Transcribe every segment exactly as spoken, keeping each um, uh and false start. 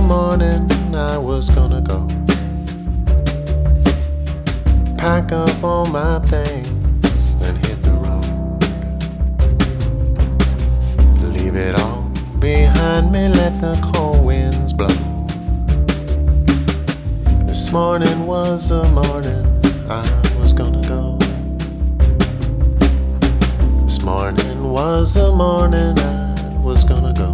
morning I was gonna go. Pack up all my things and hit the road. Leave it all behind me, let the cold winds blow. This morning was the morning I was gonna go. This morning was the morning I was gonna go.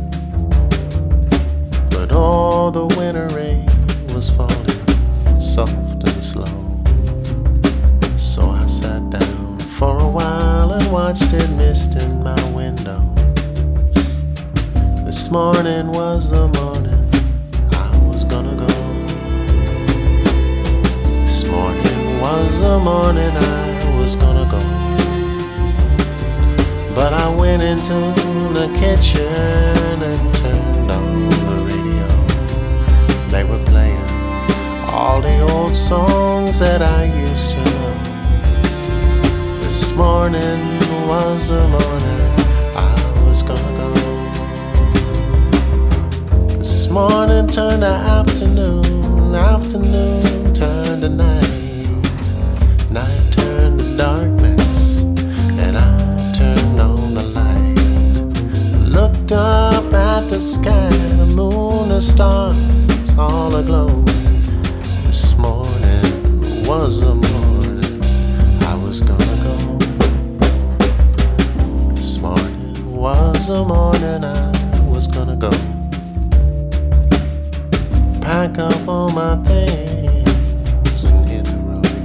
But all the winter rain was falling soft and slow. So I sat down for a while and watched it mist in my window. This morning was the morning I was gonna go. This morning was the morning I was gonna go. But I went into the kitchen and turned on the radio. They were playing all the old songs that I used to know. This morning was the morning I was gonna go. This morning turned to afternoon, afternoon turned to night, night turned to darkness, and I turned on the light. Looked up at the sky, the moon, the stars, all aglow. This morning was the morning I was gonna go. This morning was the morning I was gonna go. Pack up all my things and hit the road.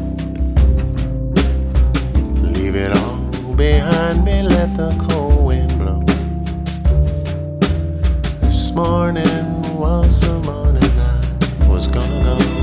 Leave it all behind me, let the cold wind blow. This morning was the morning I was gonna go.